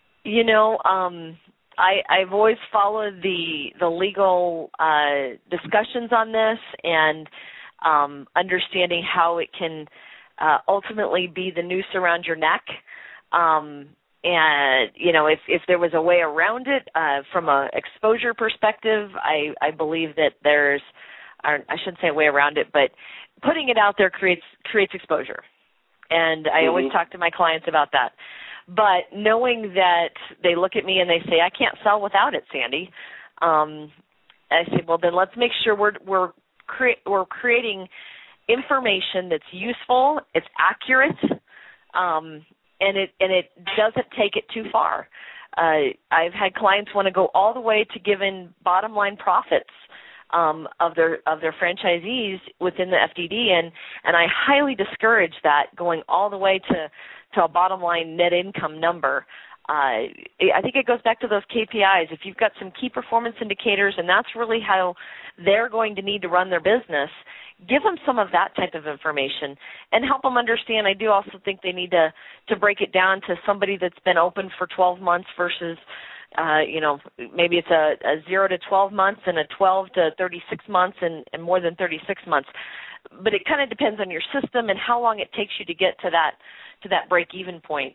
I've always followed the legal discussions on this and understanding how it can ultimately be the noose around your neck. And, if there was a way around it from an exposure perspective, I believe that there's, I shouldn't say a way around it, but putting it out there creates exposure. And I always talk to my clients about that. But knowing that they look at me and they say, I can't sell without it, Sandy, I say, well, then let's make sure we're creating information that's useful, it's accurate, and it doesn't take it too far. I've had clients want to go all the way to giving bottom line profits of their franchisees within the FDD, and I highly discourage that, going all the way to a bottom line net income number. I think it goes back to those KPIs. If you've got some key performance indicators, and that's really how they're going to need to run their business, give them some of that type of information and help them understand. I do also think they need to break it down to somebody that's been open for 12 months versus, maybe it's a 0 to 12 months and a 12 to 36 months and more than 36 months. But it kind of depends on your system and how long it takes you to get to that break-even point.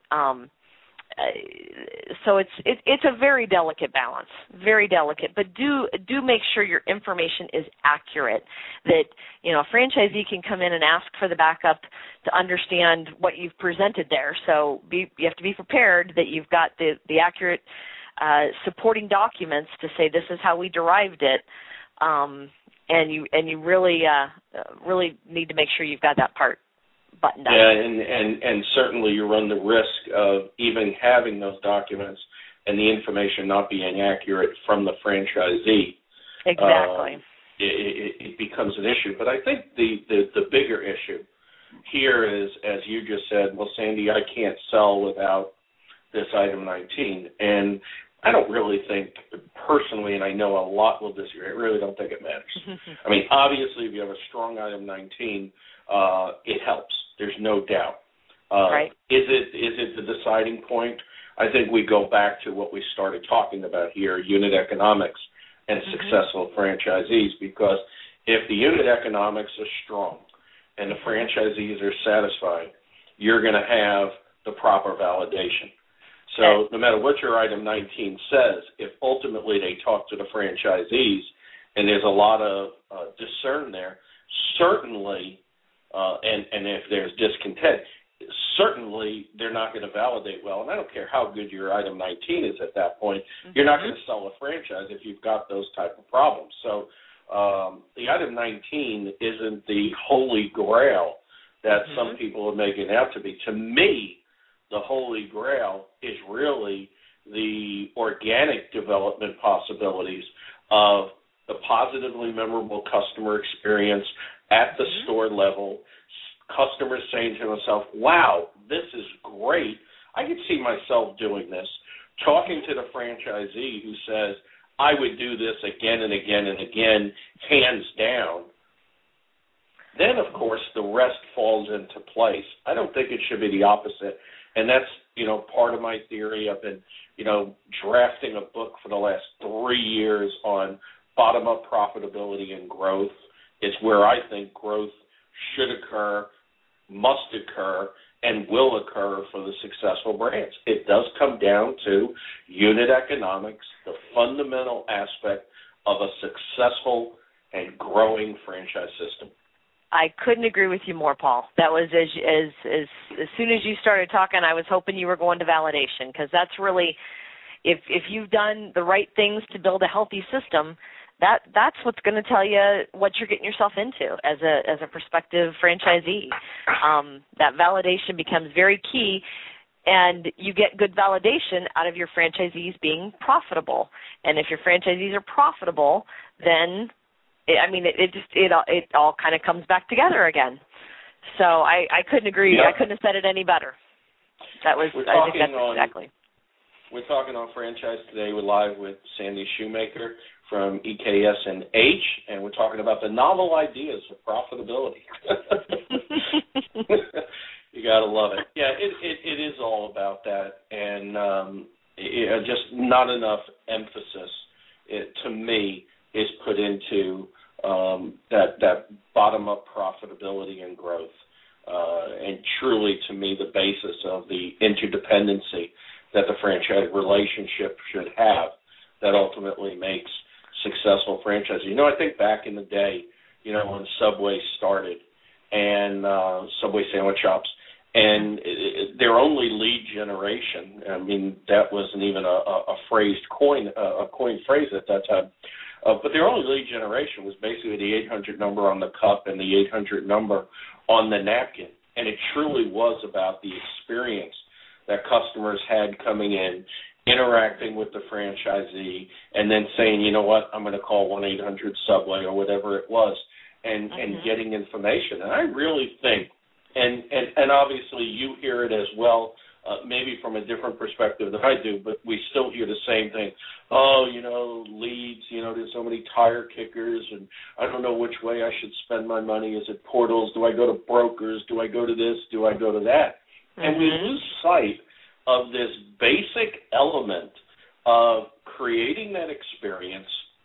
So it's a very delicate balance, very delicate. But do make sure your information is accurate. That a franchisee can come in and ask for the backup to understand what you've presented there. So you have to be prepared that you've got the accurate supporting documents to say this is how we derived it. And you really need to make sure you've got that part buttoned up. Yeah, and certainly you run the risk of even having those documents and the information not being accurate from the franchisee. Exactly. It becomes an issue. But I think the bigger issue here is, as you just said, well, Sandy, I can't sell without this item 19. And I don't really think, personally, and I know a lot will disagree, I really don't think it matters. I mean, obviously, if you have a strong item 19, it helps. There's no doubt. Right. Is it the deciding point? I think we go back to what we started talking about here, unit economics and successful franchisees, because if the unit economics are strong and the franchisees are satisfied, you're going to have the proper validation. So no matter what your item 19 says, if ultimately they talk to the franchisees and there's a lot of discern there, certainly, and if there's discontent, certainly they're not going to validate well. And I don't care how good your item 19 is at that point, you're not going to sell a franchise if you've got those type of problems. So the item 19 isn't the holy grail that some people are making it out to be. To me, the holy grail is really the organic development possibilities of the positively memorable customer experience at the store level, customers saying to themselves, wow, this is great. I could see myself doing this. Talking to the franchisee who says, I would do this again and again and again, hands down. Then, of course, the rest falls into place. I don't think it should be the opposite. And that's, part of my theory. I've been, drafting a book for the last 3 years on bottom-up profitability and growth. It's where I think growth should occur, must occur, and will occur for the successful brands. It does come down to unit economics, the fundamental aspect of a successful and growing franchise system. I couldn't agree with you more, Paul. That was as soon as you started talking, I was hoping you were going to validation, because that's really, if you've done the right things to build a healthy system, that's what's going to tell you what you're getting yourself into as a prospective franchisee. That validation becomes very key, and you get good validation out of your franchisees being profitable. And if your franchisees are profitable, then it all kind of comes back together again. So I couldn't agree. Yep. I couldn't have said it any better. Exactly. We're talking on Franchise Today. We're live with Sandy Shoemaker from EKS&H, and we're talking about the novel ideas of profitability. You got to love it. Yeah, it is all about that, and just not enough emphasis, to me, is put into that bottom-up profitability and growth. And truly, to me, the basis of the interdependency that the franchise relationship should have that ultimately makes successful franchises. I think back in the day, when Subway started and Subway sandwich shops, and their only lead generation, that wasn't even a coined phrase at that time, but their only lead generation was basically the 800 number on the cup and the 800 number on the napkin. And it truly was about the experience that customers had coming in, interacting with the franchisee, and then saying, you know what, I'm going to call 1-800-SUBWAY or whatever it was, and getting information. And I really think, and obviously you hear it as well, maybe from a different perspective than I do, but we still hear the same thing. Oh, leads, there's so many tire kickers, and I don't know which way I should spend my money. Is it portals? Do I go to brokers? Do I go to this? Do I go to that? And we lose sight of this basic element of creating that experience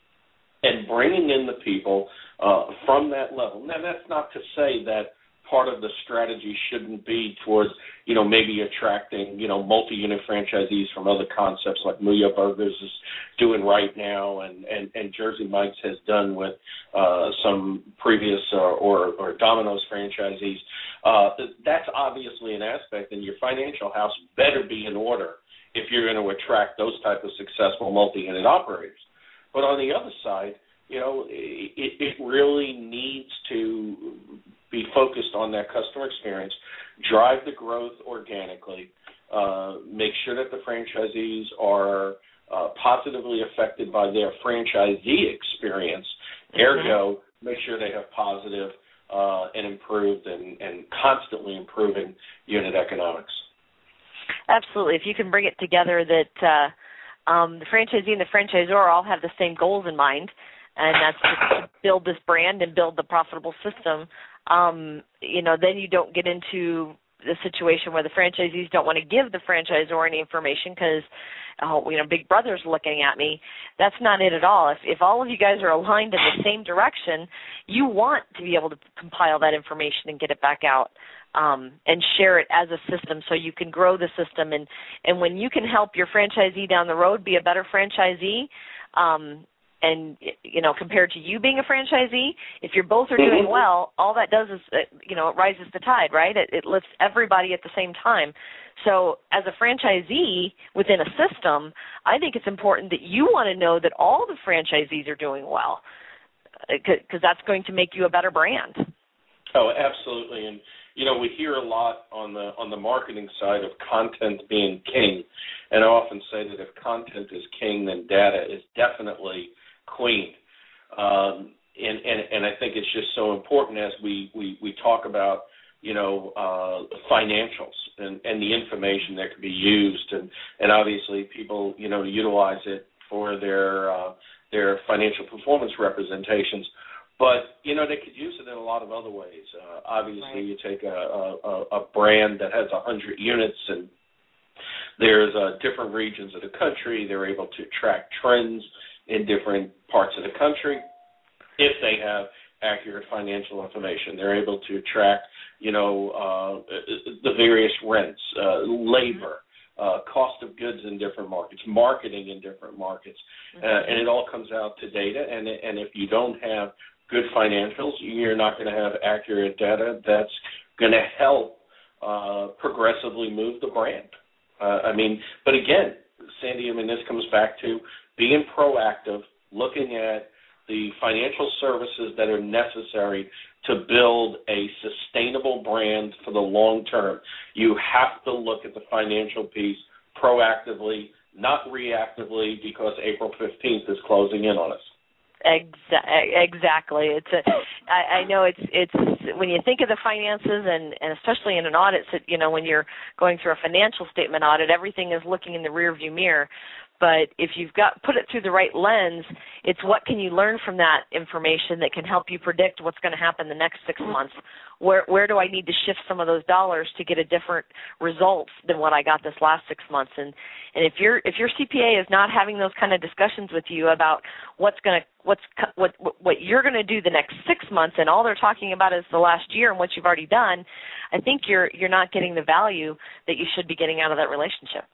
and bringing in the people from that level. Now, that's not to say that part of the strategy shouldn't be towards, maybe attracting, multi-unit franchisees from other concepts like Muya Burgers is doing right now, and Jersey Mike's has done with some previous or Domino's franchisees. That's obviously an aspect, and your financial house better be in order if you're going to attract those type of successful multi-unit operators. But on the other side, it really needs to be focused on that customer experience, drive the growth organically, make sure that the franchisees are positively affected by their franchisee experience, ergo, make sure they have positive and improved and constantly improving unit economics. Absolutely. If you can bring it together that the franchisee and the franchisor all have the same goals in mind, and that's to build this brand and build the profitable system, then you don't get into the situation where the franchisees don't want to give the franchisor any information because, Big Brother's looking at me. That's not it at all. If all of you guys are aligned in the same direction, you want to be able to compile that information and get it back out and share it as a system so you can grow the system. And when you can help your franchisee down the road be a better franchisee, and, compared to you being a franchisee, if you're both are doing well, all that does is, it rises the tide, right? It lifts everybody at the same time. So as a franchisee within a system, I think it's important that you want to know that all the franchisees are doing well because that's going to make you a better brand. Oh, absolutely. And, we hear a lot on the marketing side of content being king. And I often say that if content is king, then data is definitely queen. And I think it's just so important as we talk about, financials and the information that can be used. And obviously people, utilize it for their financial performance representations. But, they could use it in a lot of other ways. Obviously, right. You take a brand that has 100 units and there's different regions of the country. They're able to track trends in different parts of the country if they have accurate financial information. They're able to track, the various rents, labor, cost of goods in different markets, marketing in different markets. And it all comes out to data. And if you don't have good financials, you're not going to have accurate data that's going to help progressively move the brand. But again, Sandy, this comes back to being proactive, looking at the financial services that are necessary to build a sustainable brand for the long term. You have to look at the financial piece proactively, not reactively because April 15th is closing in on us. Exactly. I know it's when you think of the finances and especially in an audit, when you're going through a financial statement audit, everything is looking in the rearview mirror. But if you've put it through the right lens, it's what can you learn from that information that can help you predict what's going to happen the next 6 months. Where do I need to shift some of those dollars to get a different result than what I got this last 6 months? And if your CPA is not having those kind of discussions with you about what you're going to do the next 6 months, and all they're talking about is the last year and what you've already done, I think you're not getting the value that you should be getting out of that relationship.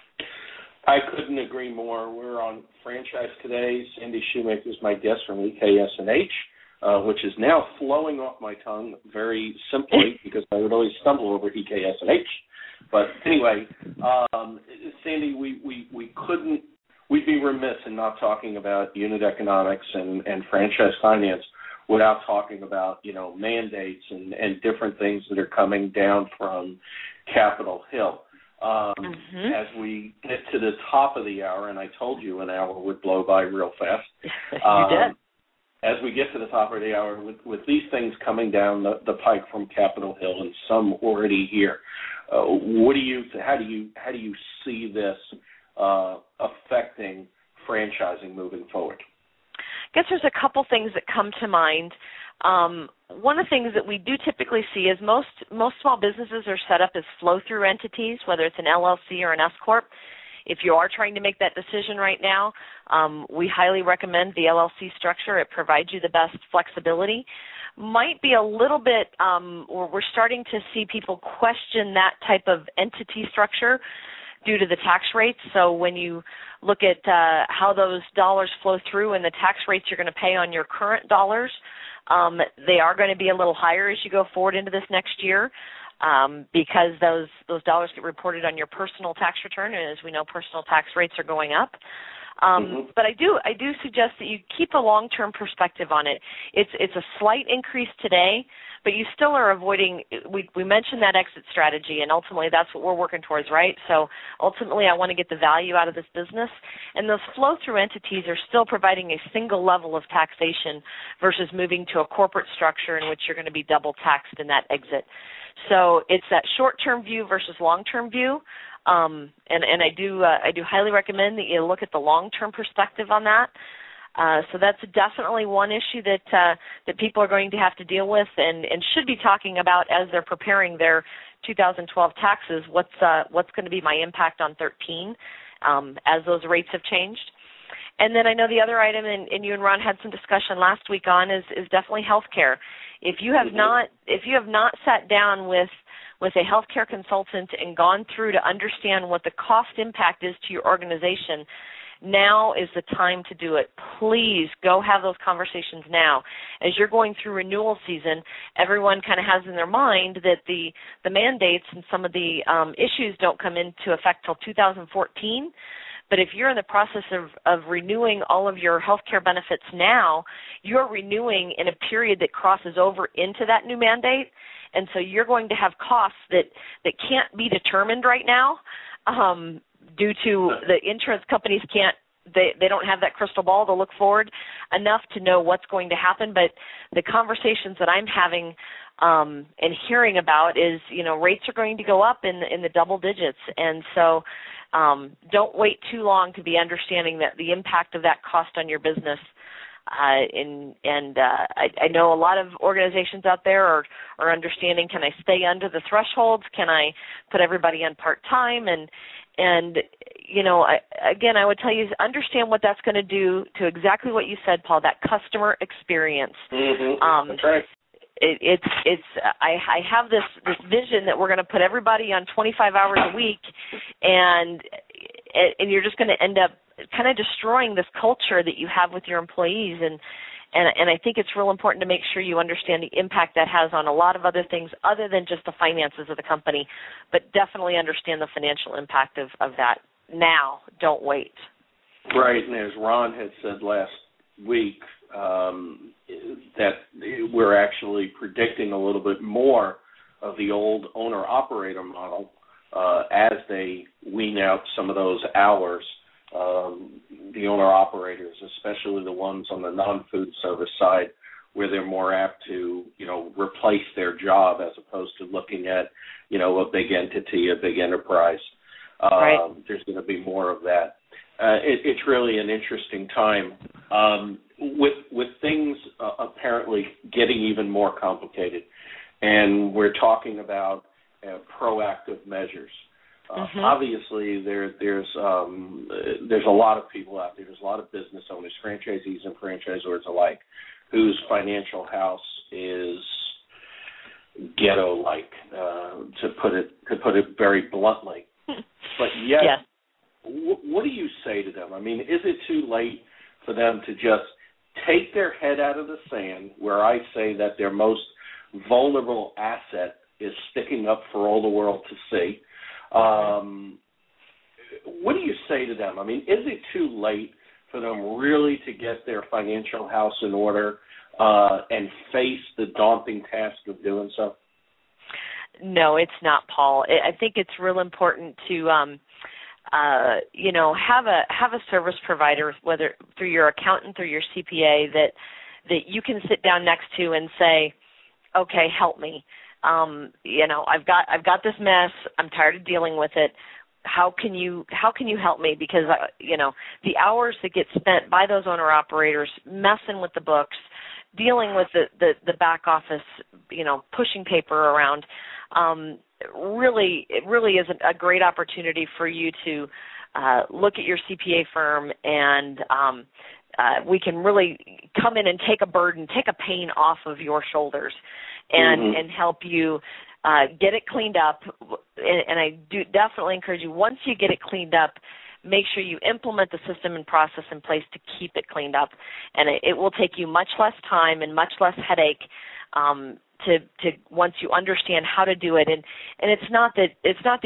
I couldn't agree more. We're on Franchise Today. Sandy Shoemaker is my guest from EKS&H, which is now flowing off my tongue very simply because I would always stumble over EKS&H. But anyway, Sandy, we'd be remiss in not talking about unit economics and franchise finance without talking about, mandates and different things that are coming down from Capitol Hill. As we get to the top of the hour, and I told you an hour would blow by real fast. You did. As we get to the top of the hour, with these things coming down the pike from Capitol Hill and some already here, how do you see this affecting franchising moving forward? I guess there's a couple things that come to mind. One of the things that we do typically see is most small businesses are set up as flow-through entities, whether it's an LLC or an S-Corp. If you are trying to make that decision right now, we highly recommend the LLC structure. It provides you the best flexibility. Might be a little bit, we're starting to see people question that type of entity structure due to the tax rates. So when you look at how those dollars flow through and the tax rates you're going to pay on your current dollars, they are going to be a little higher as you go forward into this next year because those dollars get reported on your personal tax return, and as we know, personal tax rates are going up. But I do suggest that you keep a long-term perspective on it. It's a slight increase today, but you still are avoiding, we mentioned that exit strategy, and ultimately that's what we're working towards, right? So ultimately I want to get the value out of this business, and those flow-through entities are still providing a single level of taxation versus moving to a corporate structure in which you're going to be double taxed in that exit. So it's that short-term view versus long-term view, and I do highly recommend that you look at the long-term perspective on that. So that's definitely one issue that people are going to have to deal with and should be talking about as they're preparing their 2012 taxes. What's going to be my impact on 13 as those rates have changed? And then I know the other item, and you and Ron had some discussion last week on, is definitely healthcare. If you have not sat down with a healthcare consultant and gone through to understand what the cost impact is to your organization, now is the time to do it. Please go have those conversations now. As you're going through renewal season, everyone kind of has in their mind that the mandates and some of the issues don't come into effect till 2014. But if you're in the process of renewing all of your health care benefits now, you're renewing in a period that crosses over into that new mandate. And so you're going to have costs that can't be determined right now due to the insurance companies they don't have that crystal ball to look forward enough to know what's going to happen. But the conversations that I'm having and hearing about is, rates are going to go up in the double digits. And so don't wait too long to be understanding that the impact of that cost on your business. I know a lot of organizations out there are understanding, can I stay under the thresholds? Can I put everybody on part-time? And I would tell you, understand what that's going to do to exactly what you said, Paul, that customer experience. Mm-hmm. That's right. I have this vision that we're going to put everybody on 25 hours a week, and you're just going to end up kind of destroying this culture that you have with your employees, and I think it's real important to make sure you understand the impact that has on a lot of other things other than just the finances of the company, but definitely understand the financial impact of that now. Don't wait. Right, and as Ron had said last week, that we're actually predicting a little bit more of the old owner-operator model as they wean out some of those hours. The owner-operators, especially the ones on the non-food service side, where they're more apt to, replace their job as opposed to looking at, a big entity, a big enterprise. Right. There's going to be more of that. It's really an interesting time with things apparently getting even more complicated, and we're talking about proactive measures. Obviously, there's a lot of people out there. There's a lot of business owners, franchisees and franchisors alike, whose financial house is ghetto-like, to put it very bluntly. But yet, yes. What do you say to them? I mean, is it too late for them to just take their head out of the sand, where I say that their most vulnerable asset is sticking up for all the world to see? What do you say to them? I mean, is it too late for them really to get their financial house in order and face the daunting task of doing so? No, it's not, Paul. I think it's real important to, have a service provider, whether through your accountant or your CPA, that you can sit down next to and say, okay, help me. I've got this mess. I'm tired of dealing with it. How can you help me? Because the hours that get spent by those owner operators messing with the books, dealing with the back office, pushing paper around, it really is a great opportunity for you to look at your CPA firm, and we can really come in and take a burden, take a pain off of your shoulders, and help you get it cleaned up. And I do definitely encourage you, once you get it cleaned up, make sure you implement the system and process in place to keep it cleaned up. And it will take you much less time and much less headache once you understand how to do it, and it's not that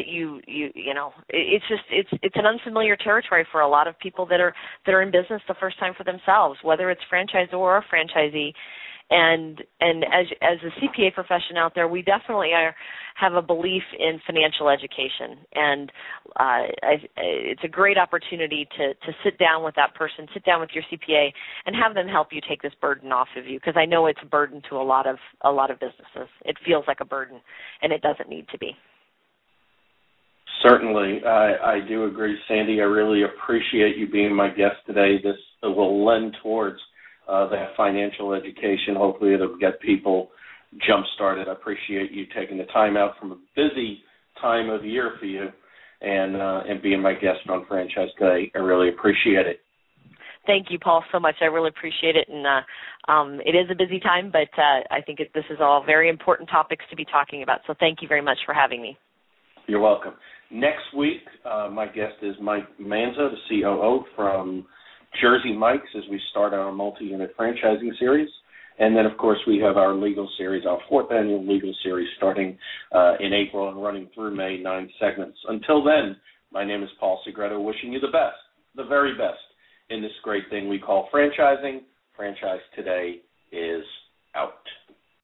it's an unfamiliar territory for a lot of people that are in business the first time for themselves, whether it's franchisor or franchisee. And as a CPA profession out there, we definitely have a belief in financial education, and it's a great opportunity to sit down with that person, sit down with your CPA, and have them help you take this burden off of you, because I know it's a burden to a lot of businesses. It feels like a burden, and it doesn't need to be. Certainly, I do agree, Sandy. I really appreciate you being my guest today. This will lend towards that financial education. Hopefully it'll get people jump-started. I appreciate you taking the time out from a busy time of year for you and being my guest on Franchise Today. I really appreciate it. Thank you, Paul, so much. I really appreciate it. And it is a busy time, but I think this is all very important topics to be talking about. So thank you very much for having me. You're welcome. Next week, my guest is Mike Manzo, the COO from Jersey Mike's, as we start our multi-unit franchising series. And then, of course, we have our legal series, our 4th annual legal series, starting in April and running through May, 9 segments. Until then, my name is Paul Segreto, wishing you the best, the very best, in this great thing we call franchising. Franchise Today is out.